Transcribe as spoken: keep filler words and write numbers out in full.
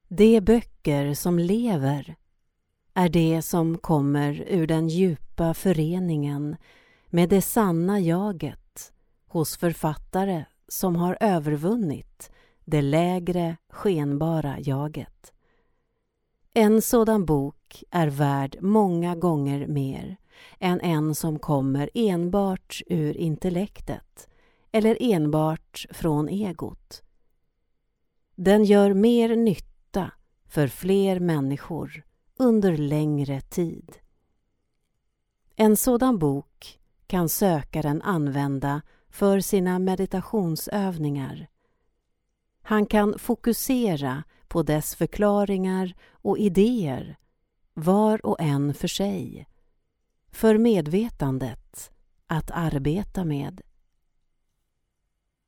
De böcker som lever är det som kommer ur den djupa föreningen med det sanna jaget hos författare som har övervunnit det lägre skenbara jaget. En sådan bok är värd många gånger mer än en som kommer enbart ur intellektet eller enbart från egot. Den gör mer nytta för fler människor under längre tid. En sådan bok kan sökaren använda för sina meditationsövningar. Han kan fokusera på dess förklaringar och idéer, var och en för sig, för medvetandet att arbeta med.